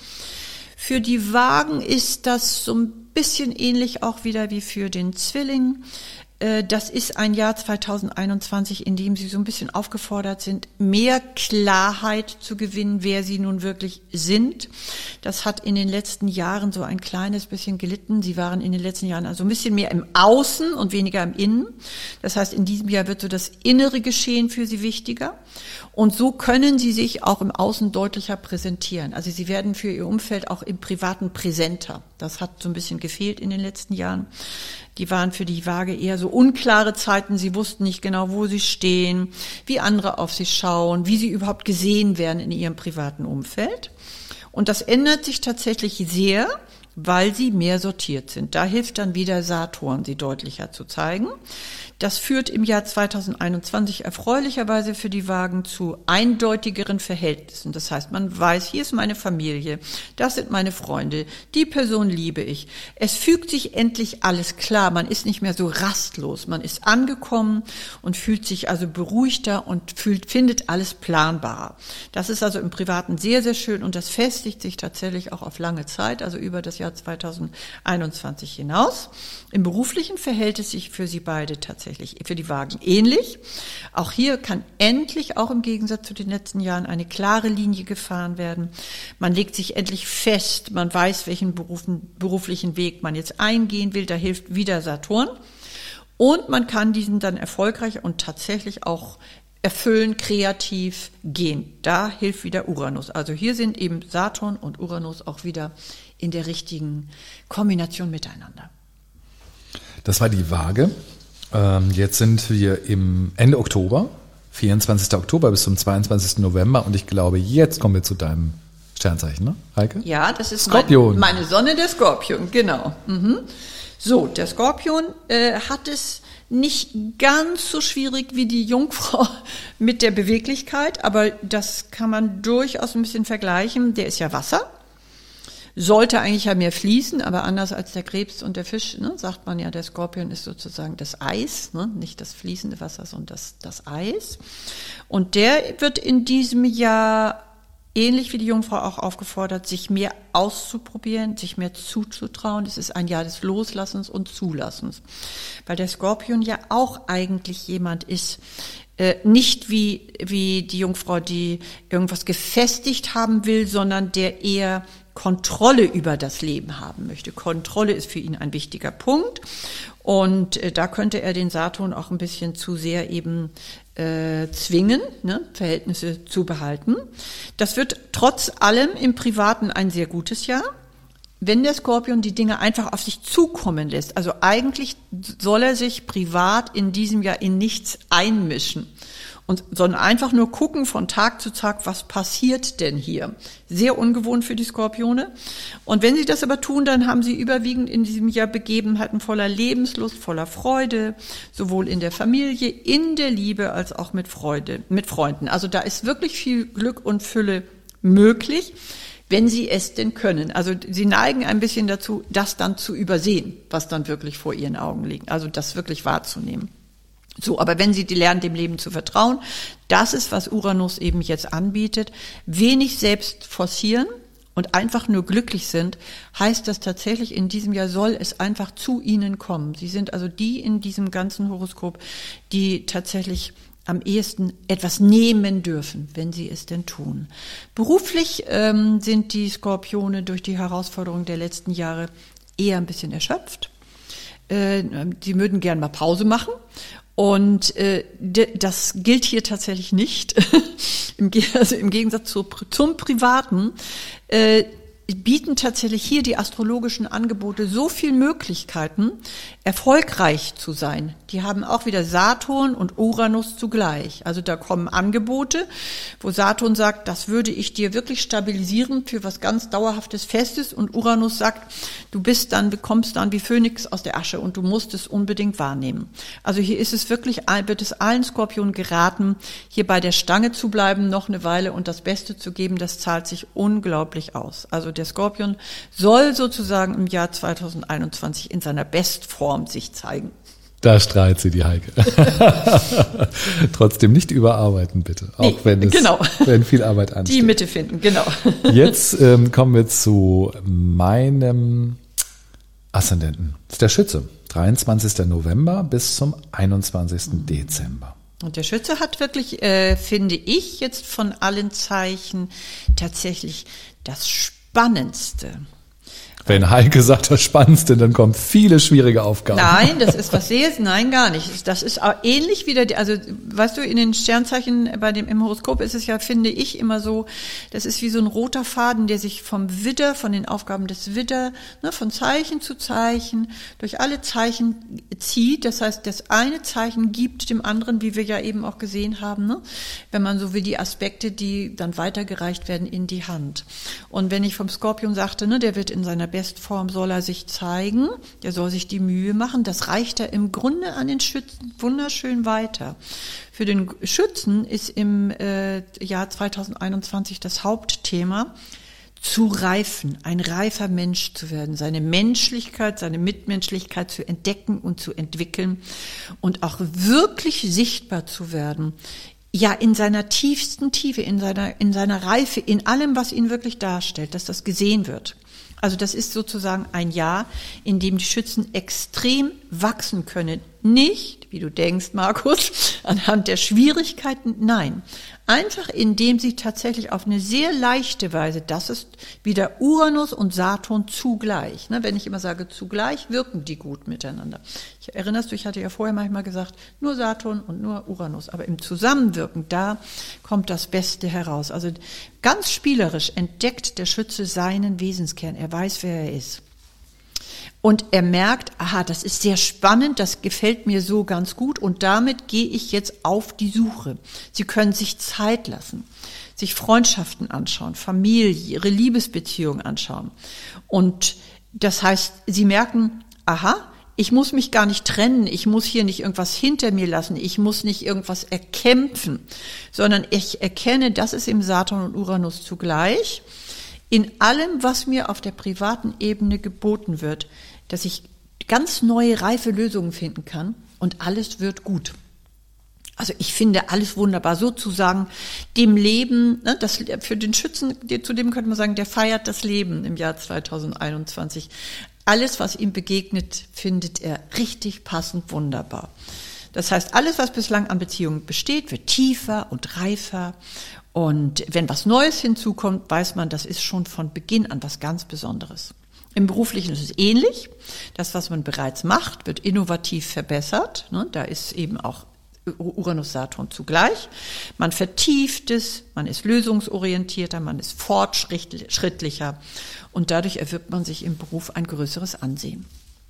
Für die Waagen ist das so ein bisschen ähnlich auch wieder wie für den Zwilling. Das ist ein Jahr zweitausendeinundzwanzig, in dem sie so ein bisschen aufgefordert sind, mehr Klarheit zu gewinnen, wer sie nun wirklich sind. Das hat in den letzten Jahren so ein kleines bisschen gelitten. Sie waren in den letzten Jahren also ein bisschen mehr im Außen und weniger im Innen. Das heißt, in diesem Jahr wird so das innere Geschehen für sie wichtiger. Und so können sie sich auch im Außen deutlicher präsentieren. Also sie werden für ihr Umfeld auch im Privaten präsenter. Das hat so ein bisschen gefehlt in den letzten Jahren. Die waren für die Waage eher so unklare Zeiten. Sie wussten nicht genau, wo sie stehen, wie andere auf sie schauen, wie sie überhaupt gesehen werden in ihrem privaten Umfeld. Und das ändert sich tatsächlich sehr weil sie mehr sortiert sind. Da hilft dann wieder Saturn, sie deutlicher zu zeigen. Das führt im Jahr zweitausendeinundzwanzig erfreulicherweise für die Wagen zu eindeutigeren Verhältnissen. Das heißt, man weiß, hier ist meine Familie, das sind meine Freunde, die Person liebe ich. Es fügt sich endlich alles klar, man ist nicht mehr so rastlos, man ist angekommen und fühlt sich also beruhigter und fühlt, findet alles planbarer. Das ist also im Privaten sehr, sehr schön und das festigt sich tatsächlich auch auf lange Zeit, also über das Jahr zweitausendeinundzwanzig hinaus. Im Beruflichen verhält es sich für Sie beide tatsächlich für die Wagen ähnlich. Auch hier kann endlich, auch im Gegensatz zu den letzten Jahren, eine klare Linie gefahren werden. Man legt sich endlich fest, man weiß, welchen Berufen, beruflichen Weg man jetzt eingehen will, da hilft wieder Saturn. Und man kann diesen dann erfolgreich und tatsächlich auch erfüllen, kreativ gehen. Da hilft wieder Uranus. Also hier sind eben Saturn und Uranus auch wieder in der richtigen Kombination miteinander. Das war die Waage. Jetzt sind wir im Ende Oktober, vierundzwanzigsten Oktober bis zum zweiundzwanzigsten November und ich glaube, jetzt kommen wir zu deinem Sternzeichen, ne, Heike? Ja, das ist Skorpion. Mein, meine Sonne, der Skorpion, genau. Mhm. So, der Skorpion äh, hat es nicht ganz so schwierig wie die Jungfrau mit der Beweglichkeit, aber das kann man durchaus ein bisschen vergleichen. Der ist ja Wasser. Sollte eigentlich ja mehr fließen, aber anders als der Krebs und der Fisch, ne, sagt man ja, der Skorpion ist sozusagen das Eis, ne, nicht das fließende Wasser, sondern das, das Eis. Und der wird in diesem Jahr, ähnlich wie die Jungfrau, auch aufgefordert, sich mehr auszuprobieren, sich mehr zuzutrauen. Es ist ein Jahr des Loslassens und Zulassens, weil der Skorpion ja auch eigentlich jemand ist, äh, nicht wie, wie die Jungfrau, die irgendwas gefestigt haben will, sondern der eher Kontrolle über das Leben haben möchte. Kontrolle ist für ihn ein wichtiger Punkt und äh, da könnte er den Saturn auch ein bisschen zu sehr eben äh, zwingen, ne, Verhältnisse zu behalten. Das wird trotz allem im Privaten ein sehr gutes Jahr, wenn der Skorpion die Dinge einfach auf sich zukommen lässt. Also eigentlich soll er sich privat in diesem Jahr in nichts einmischen. Und, sondern einfach nur gucken von Tag zu Tag, was passiert denn hier. Sehr ungewohnt für die Skorpione. Und wenn sie das aber tun, dann haben sie überwiegend in diesem Jahr Begebenheiten voller Lebenslust, voller Freude, sowohl in der Familie, in der Liebe als auch mit Freude, mit Freunden. Also da ist wirklich viel Glück und Fülle möglich, wenn sie es denn können. Also sie neigen ein bisschen dazu, das dann zu übersehen, was dann wirklich vor ihren Augen liegt. Also das wirklich wahrzunehmen. So, aber wenn Sie die lernen, dem Leben zu vertrauen, das ist, was Uranus eben jetzt anbietet, wenig selbst forcieren und einfach nur glücklich sind, heißt das tatsächlich, in diesem Jahr soll es einfach zu Ihnen kommen. Sie sind also die in diesem ganzen Horoskop, die tatsächlich am ehesten etwas nehmen dürfen, wenn sie es denn tun. Beruflich ähm, sind die Skorpione durch die Herausforderungen der letzten Jahre eher ein bisschen erschöpft. Äh, sie würden gern mal Pause machen. Und äh, das gilt hier tatsächlich nicht. Im, also im Gegensatz zu, zum Privaten äh, bieten tatsächlich hier die astrologischen Angebote so viel Möglichkeiten, erfolgreich zu sein. Die haben auch wieder Saturn und Uranus zugleich. Also da kommen Angebote, wo Saturn sagt, das würde ich dir wirklich stabilisieren für was ganz Dauerhaftes, Festes. Und Uranus sagt, du bist dann, bekommst dann wie Phönix aus der Asche und du musst es unbedingt wahrnehmen. Also hier ist es wirklich, wird es allen Skorpionen geraten, hier bei der Stange zu bleiben, noch eine Weile und das Beste zu geben. Das zahlt sich unglaublich aus. Also der Skorpion soll sozusagen im Jahr zweitausendeinundzwanzig in seiner Bestform sich zeigen. Da strahlt sie, die Heike. Trotzdem nicht überarbeiten, bitte. Auch nee, wenn es genau. wenn viel Arbeit ansteht. Die Mitte finden, genau. Jetzt ähm, kommen wir zu meinem Aszendenten. Das ist der Schütze. dreiundzwanzigsten November bis zum einundzwanzigsten Dezember. Und der Schütze hat wirklich, äh, finde ich, jetzt von allen Zeichen tatsächlich das Spannendste. Wenn Heike sagt, das Spannendste, dann kommen viele schwierige Aufgaben. Nein, das ist was sehr, nein, gar nicht. Das ist auch ähnlich wie der, also, weißt du, in den Sternzeichen bei dem, im Horoskop ist es ja, finde ich, immer so, das ist wie so ein roter Faden, der sich vom Widder, von den Aufgaben des Widder, ne, von Zeichen zu Zeichen, durch alle Zeichen zieht. Das heißt, das eine Zeichen gibt dem anderen, wie wir ja eben auch gesehen haben, ne, wenn man so wie die Aspekte, die dann weitergereicht werden, in die Hand. Und wenn ich vom Skorpion sagte, ne, der wird in seiner Bestform soll er sich zeigen, der soll sich die Mühe machen. Das reicht er im Grunde an den Schützen wunderschön weiter. Für den Schützen ist im äh, Jahr zweitausendeinundzwanzig das Hauptthema, zu reifen, ein reifer Mensch zu werden, seine Menschlichkeit, seine Mitmenschlichkeit zu entdecken und zu entwickeln und auch wirklich sichtbar zu werden. Ja, in seiner tiefsten Tiefe, in seiner, in seiner Reife, in allem, was ihn wirklich darstellt, dass das gesehen wird. Also das ist sozusagen ein Jahr, in dem die Schützen extrem wachsen können. Nicht, wie du denkst, Markus, anhand der Schwierigkeiten, nein. Einfach indem sie tatsächlich auf eine sehr leichte Weise, das ist wieder Uranus und Saturn zugleich. Ne, wenn ich immer sage zugleich, wirken die gut miteinander. Ich erinnerst du, ich hatte ja vorher manchmal gesagt, nur Saturn und nur Uranus. Aber im Zusammenwirken, da kommt das Beste heraus. Also ganz spielerisch entdeckt der Schütze seinen Wesenskern. Er weiß, wer er ist. Und er merkt, aha, das ist sehr spannend, das gefällt mir so ganz gut und damit gehe ich jetzt auf die Suche. Sie können sich Zeit lassen, sich Freundschaften anschauen, Familie, ihre Liebesbeziehungen anschauen. Und das heißt, sie merken, aha, ich muss mich gar nicht trennen, ich muss hier nicht irgendwas hinter mir lassen, ich muss nicht irgendwas erkämpfen, sondern ich erkenne, das ist im Saturn und Uranus zugleich, in allem, was mir auf der privaten Ebene geboten wird, dass ich ganz neue, reife Lösungen finden kann und alles wird gut. Also ich finde alles wunderbar, sozusagen dem Leben, ne, das für den Schützen, zu dem könnte man sagen, der feiert das Leben im Jahr zweitausendeinundzwanzig. Alles, was ihm begegnet, findet er richtig passend wunderbar. Das heißt, alles, was bislang an Beziehungen besteht, wird tiefer und reifer. Und wenn was Neues hinzukommt, weiß man, das ist schon von Beginn an was ganz Besonderes. Im Beruflichen ist es ähnlich. Das, was man bereits macht, wird innovativ verbessert. Da ist eben auch Uranus, Saturn zugleich. Man vertieft es, man ist lösungsorientierter, man ist fortschrittlicher. Und dadurch erwirbt man sich im Beruf ein größeres Ansehen.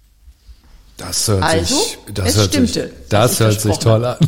Das hört also, sich, das es hört stimmte, sich, das hört sich toll an.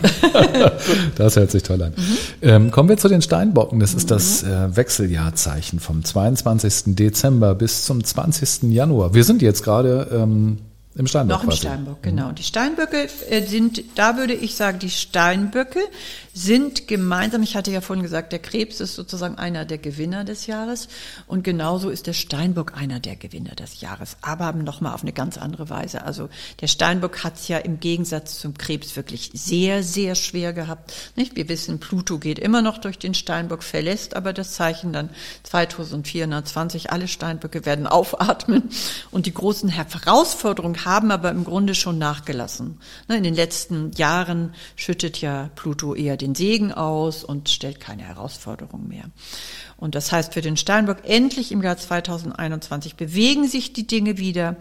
Das hört sich toll an. Mhm. Ähm, kommen wir zu den Steinbocken. Das ist das äh, Wechseljahrzeichen vom zweiundzwanzigsten Dezember bis zum zwanzigsten Januar. Wir sind jetzt gerade ähm, im Steinbock. Noch im quasi. Steinbock, genau. Die Steinböcke äh, sind, da würde ich sagen, die Steinböcke sind gemeinsam, ich hatte ja vorhin gesagt, der Krebs ist sozusagen einer der Gewinner des Jahres und genauso ist der Steinbock einer der Gewinner des Jahres, aber nochmal auf eine ganz andere Weise. Also der Steinbock hat es ja im Gegensatz zum Krebs wirklich sehr, sehr schwer gehabt. Nicht? Wir wissen, Pluto geht immer noch durch den Steinbock, verlässt aber das Zeichen dann zweitausendvierhundertzwanzig. Alle Steinböcke werden aufatmen und die großen Herausforderungen haben aber im Grunde schon nachgelassen. In den letzten Jahren schüttet ja Pluto eher den Segen aus und stellt keine Herausforderung mehr. Und das heißt für den Steinbock, endlich im Jahr zweitausendeinundzwanzig bewegen sich die Dinge wieder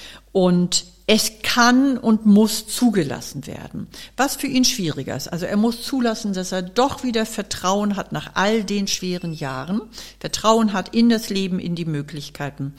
und es kann und muss zugelassen werden, was für ihn schwieriger ist. Also er muss zulassen, dass er doch wieder Vertrauen hat nach all den schweren Jahren, Vertrauen hat in das Leben, in die Möglichkeiten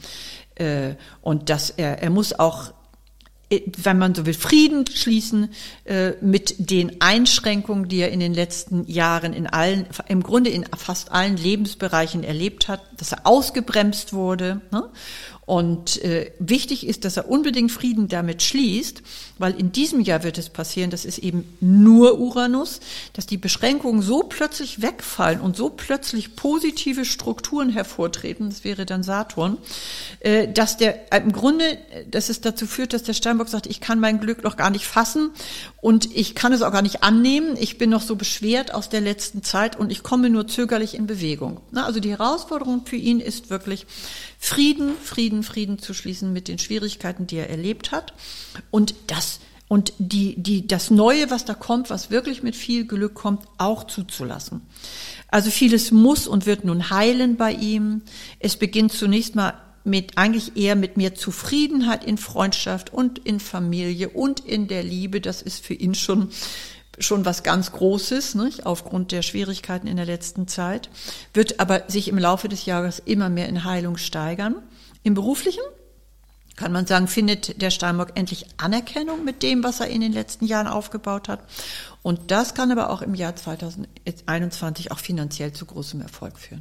und dass er, er muss auch, wenn man so will, Frieden schließen äh, mit den Einschränkungen, die er in den letzten Jahren in allen, im Grunde in fast allen Lebensbereichen erlebt hat, dass er ausgebremst wurde. Ne? Und äh, wichtig ist, dass er unbedingt Frieden damit schließt, weil in diesem Jahr wird es passieren, das ist eben nur Uranus, dass die Beschränkungen so plötzlich wegfallen und so plötzlich positive Strukturen hervortreten, das wäre dann Saturn, äh, dass der im Grunde, dass es dazu führt, dass der Steinbock sagt, ich kann mein Glück noch gar nicht fassen und ich kann es auch gar nicht annehmen, ich bin noch so beschwert aus der letzten Zeit und ich komme nur zögerlich in Bewegung. Na, also die Herausforderung für ihn ist wirklich, Frieden, Frieden, Frieden zu schließen mit den Schwierigkeiten, die er erlebt hat. Und das, und die, die, das Neue, was da kommt, was wirklich mit viel Glück kommt, auch zuzulassen. Also vieles muss und wird nun heilen bei ihm. Es beginnt zunächst mal mit, eigentlich eher mit mehr Zufriedenheit in Freundschaft und in Familie und in der Liebe. Das ist für ihn schon schon was ganz Großes, nicht? Aufgrund der Schwierigkeiten in der letzten Zeit, wird aber sich im Laufe des Jahres immer mehr in Heilung steigern. Im Beruflichen kann man sagen, findet der Steinbock endlich Anerkennung mit dem, was er in den letzten Jahren aufgebaut hat. Und das kann aber auch im Jahr zweitausendeinundzwanzig auch finanziell zu großem Erfolg führen.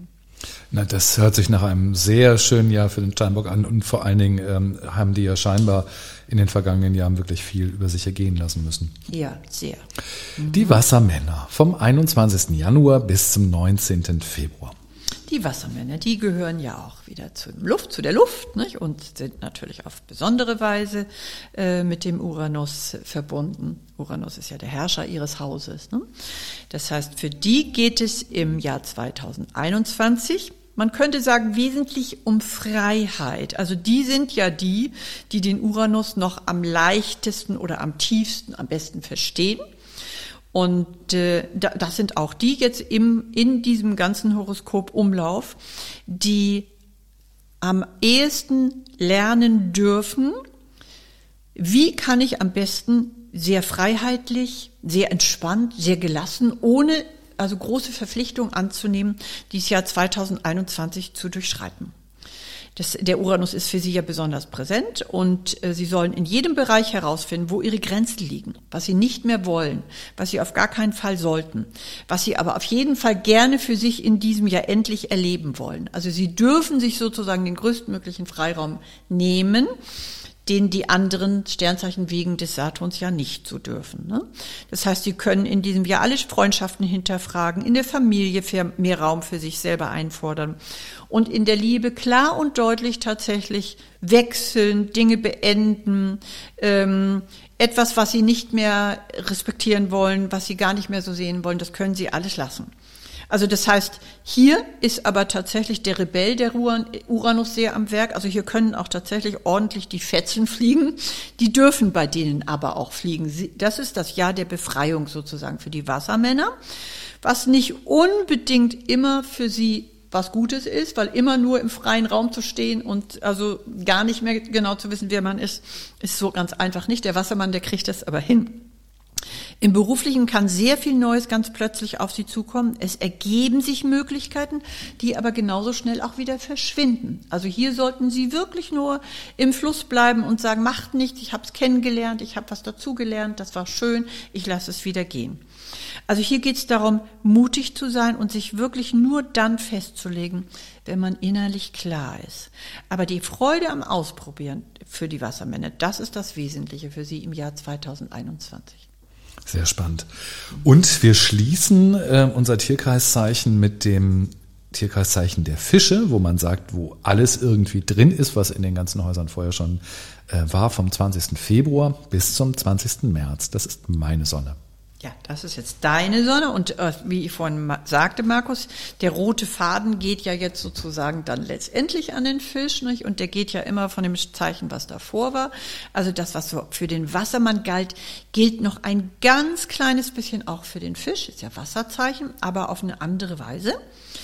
Na, das hört sich nach einem sehr schönen Jahr für den Steinbock an und vor allen Dingen ähm, haben die ja scheinbar in den vergangenen Jahren wirklich viel über sich ergehen lassen müssen. Ja, sehr. Mhm. Die Wassermänner vom einundzwanzigsten Januar bis zum neunzehnten Februar. Die Wassermänner, die gehören ja auch wieder zur Luft, zu der Luft, nicht? Und sind natürlich auf besondere Weise äh, mit dem Uranus verbunden. Uranus ist ja der Herrscher ihres Hauses. Ne? Das heißt, für die geht es im Jahr zweitausendeinundzwanzig, man könnte sagen, wesentlich um Freiheit. Also die sind ja die, die den Uranus noch am leichtesten oder am tiefsten, am besten verstehen. Und äh, das sind auch die jetzt im, in diesem ganzen Horoskopumlauf, die am ehesten lernen dürfen, wie kann ich am besten sehr freiheitlich, sehr entspannt, sehr gelassen, ohne also große Verpflichtungen anzunehmen, dieses Jahr zweitausendeinundzwanzig zu durchschreiten. Das, der Uranus ist für sie ja besonders präsent und äh, sie sollen in jedem Bereich herausfinden, wo ihre Grenzen liegen, was sie nicht mehr wollen, was sie auf gar keinen Fall sollten, was sie aber auf jeden Fall gerne für sich in diesem Jahr endlich erleben wollen. Also sie dürfen sich sozusagen den größtmöglichen Freiraum nehmen, den die anderen Sternzeichen wegen des Saturns ja nicht so dürfen. Ne? Das heißt, sie können in diesem Jahr alle Freundschaften hinterfragen, in der Familie mehr Raum für sich selber einfordern und in der Liebe klar und deutlich tatsächlich wechseln, Dinge beenden, ähm, etwas, was sie nicht mehr respektieren wollen, was sie gar nicht mehr so sehen wollen, das können sie alles lassen. Also das heißt, hier ist aber tatsächlich der Rebell, der Uranus, sehr am Werk. Also hier können auch tatsächlich ordentlich die Fetzen fliegen. Die dürfen bei denen aber auch fliegen. Das ist das Jahr der Befreiung sozusagen für die Wassermänner, was nicht unbedingt immer für sie was Gutes ist, weil immer nur im freien Raum zu stehen und also gar nicht mehr genau zu wissen, wer man ist, ist so ganz einfach nicht. Der Wassermann, der kriegt das aber hin. Im Beruflichen kann sehr viel Neues ganz plötzlich auf Sie zukommen. Es ergeben sich Möglichkeiten, die aber genauso schnell auch wieder verschwinden. Also hier sollten Sie wirklich nur im Fluss bleiben und sagen, macht nichts, ich habe es kennengelernt, ich habe was dazugelernt, das war schön, ich lasse es wieder gehen. Also hier geht es darum, mutig zu sein und sich wirklich nur dann festzulegen, wenn man innerlich klar ist. Aber die Freude am Ausprobieren für die Wassermänner, das ist das Wesentliche für Sie im Jahr zweitausendeinundzwanzig. Sehr spannend. Und wir schließen äh, unser Tierkreiszeichen mit dem Tierkreiszeichen der Fische, wo man sagt, wo alles irgendwie drin ist, was in den ganzen Häusern vorher schon äh, war, vom zwanzigsten Februar bis zum zwanzigsten März. Das ist meine Sonne. Ja, das ist jetzt deine Sonne und äh, wie ich vorhin ma- sagte, Markus, der rote Faden geht ja jetzt sozusagen dann letztendlich an den Fisch, nicht? Und der geht ja immer von dem Zeichen, was davor war. Also das, was so für den Wassermann galt, gilt noch ein ganz kleines bisschen auch für den Fisch, ist ja Wasserzeichen, aber auf eine andere Weise.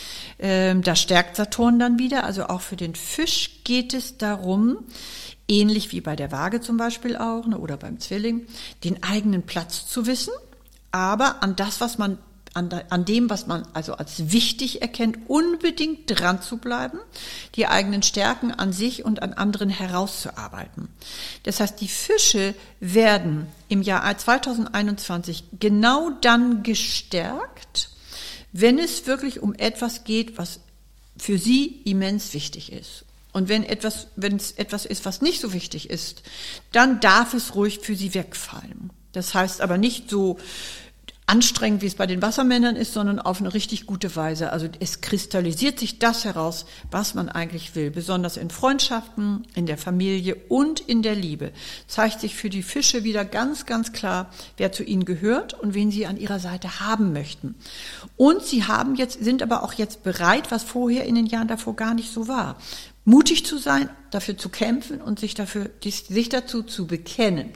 Ähm, da stärkt Saturn dann wieder, also auch für den Fisch geht es darum, ähnlich wie bei der Waage zum Beispiel auch, ne, oder beim Zwilling, den eigenen Platz zu wissen, aber an das, was man, an, an dem, was man also als wichtig erkennt, unbedingt dran zu bleiben, die eigenen Stärken an sich und an anderen herauszuarbeiten. Das heißt, die Fische werden im Jahr zweitausendeinundzwanzig genau dann gestärkt, wenn es wirklich um etwas geht, was für sie immens wichtig ist. Und wenn etwas, wenn es etwas ist, was nicht so wichtig ist, dann darf es ruhig für sie wegfallen. Das heißt aber nicht so anstrengend, wie es bei den Wassermännern ist, sondern auf eine richtig gute Weise. Also es kristallisiert sich das heraus, was man eigentlich will. Besonders in Freundschaften, in der Familie und in der Liebe zeigt sich für die Fische wieder ganz, ganz klar, wer zu ihnen gehört und wen sie an ihrer Seite haben möchten. Und sie haben jetzt, sind aber auch jetzt bereit, was vorher in den Jahren davor gar nicht so war. Mutig zu sein, dafür zu kämpfen und sich dafür, sich dazu zu bekennen.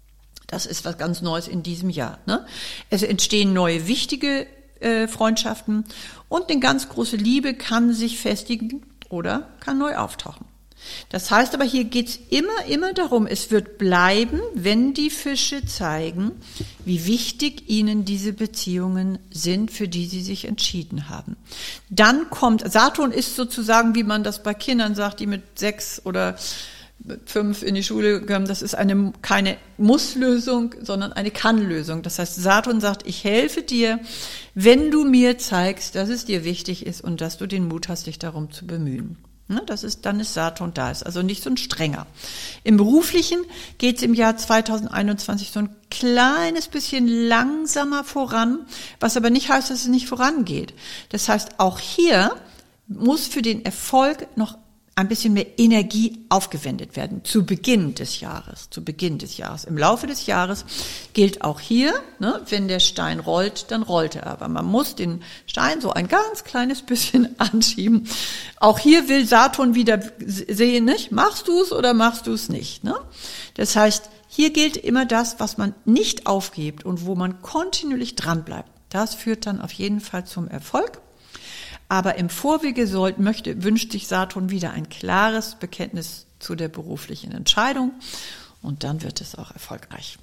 Das ist was ganz Neues in diesem Jahr. Ne? Es entstehen neue wichtige äh, Freundschaften und eine ganz große Liebe kann sich festigen oder kann neu auftauchen. Das heißt aber, hier geht's immer, immer darum, es wird bleiben, wenn die Fische zeigen, wie wichtig ihnen diese Beziehungen sind, für die sie sich entschieden haben. Dann kommt, Saturn ist sozusagen, wie man das bei Kindern sagt, die mit sechs oder fünf in die Schule gekommen, das ist eine, keine Muss-Lösung, sondern eine Kann-Lösung. Das heißt, Saturn sagt, ich helfe dir, wenn du mir zeigst, dass es dir wichtig ist und dass du den Mut hast, dich darum zu bemühen. Ne, das ist, dann ist Saturn da, ist also nicht so ein strenger. Im Beruflichen geht es im Jahr zweitausendeinundzwanzig so ein kleines bisschen langsamer voran, was aber nicht heißt, dass es nicht vorangeht. Das heißt, auch hier muss für den Erfolg noch ein bisschen mehr Energie aufgewendet werden, zu Beginn des Jahres, zu Beginn des Jahres. Im Laufe des Jahres gilt auch hier, ne, wenn der Stein rollt, dann rollt er. Aber man muss den Stein so ein ganz kleines bisschen anschieben. Auch hier will Saturn wieder sehen, nicht? Machst du es oder machst du es nicht? Ne? Das heißt, hier gilt immer das, was man nicht aufgibt und wo man kontinuierlich dran bleibt. Das führt dann auf jeden Fall zum Erfolg. Aber im Vorwege sollte, möchte, wünscht sich Saturn wieder ein klares Bekenntnis zu der beruflichen Entscheidung und dann wird es auch erfolgreich.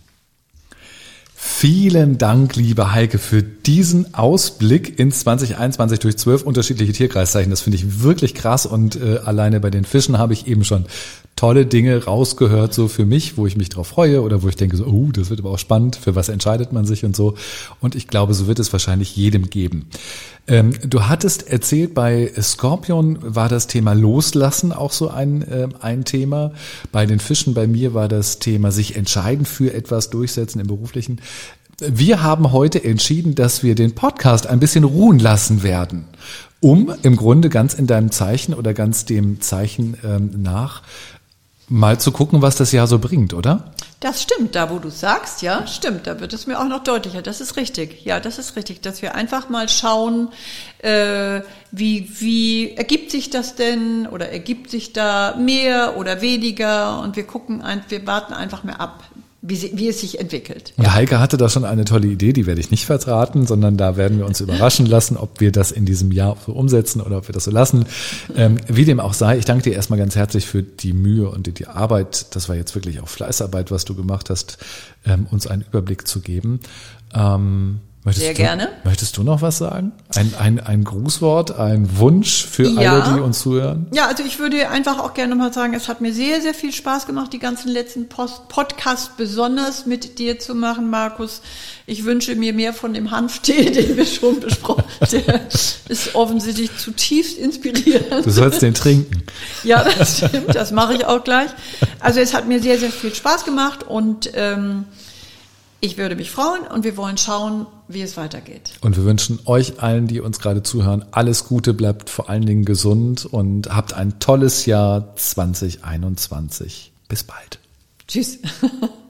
Vielen Dank, liebe Heike, für diesen Ausblick in zwanzig einundzwanzig durch zwölf unterschiedliche Tierkreiszeichen. Das finde ich wirklich krass und äh, alleine bei den Fischen habe ich eben schon tolle Dinge rausgehört, so für mich, wo ich mich drauf freue oder wo ich denke, so, oh, das wird aber auch spannend, für was entscheidet man sich und so. Und ich glaube, so wird es wahrscheinlich jedem geben. Ähm, du hattest erzählt, bei Skorpion war das Thema Loslassen auch so ein, äh, ein Thema. Bei den Fischen, bei mir war das Thema sich entscheiden für etwas durchsetzen im Beruflichen. Wir haben heute entschieden, dass wir den Podcast ein bisschen ruhen lassen werden, um im Grunde ganz in deinem Zeichen oder ganz dem Zeichen ähm, nach mal zu gucken, was das Jahr so bringt, oder? Das stimmt, da wo du sagst, ja, stimmt, da wird es mir auch noch deutlicher. Das ist richtig, ja, das ist richtig, dass wir einfach mal schauen, äh, wie, wie ergibt sich das denn oder ergibt sich da mehr oder weniger und wir gucken, ein, wir warten einfach mehr ab, wie, sie, wie es sich entwickelt. Und Heike hatte da schon eine tolle Idee, die werde ich nicht verraten, sondern da werden wir uns überraschen lassen, ob wir das in diesem Jahr so umsetzen oder ob wir das so lassen. Ähm, wie dem auch sei, ich danke dir erstmal ganz herzlich für die Mühe und die, die Arbeit. Das war jetzt wirklich auch Fleißarbeit, was du gemacht hast, ähm, uns einen Überblick zu geben. Ähm, Möchtest Sehr du, gerne. Möchtest du noch was sagen? Ein, ein, ein Grußwort, ein Wunsch für ja. alle, die uns zuhören? Ja, also ich würde einfach auch gerne mal sagen, es hat mir sehr, sehr viel Spaß gemacht, die ganzen letzten Post- Podcasts besonders mit dir zu machen, Markus. Ich wünsche mir mehr von dem Hanftee, den wir schon besprochen haben. Der ist offensichtlich zutiefst inspirierend. Du sollst den trinken. Ja, das stimmt, das mache ich auch gleich. Also es hat mir sehr, sehr viel Spaß gemacht und ähm, ich würde mich freuen und wir wollen schauen, wie es weitergeht. Und wir wünschen euch allen, die uns gerade zuhören, alles Gute, bleibt vor allen Dingen gesund und habt ein tolles Jahr zwanzig einundzwanzig. Bis bald. Tschüss.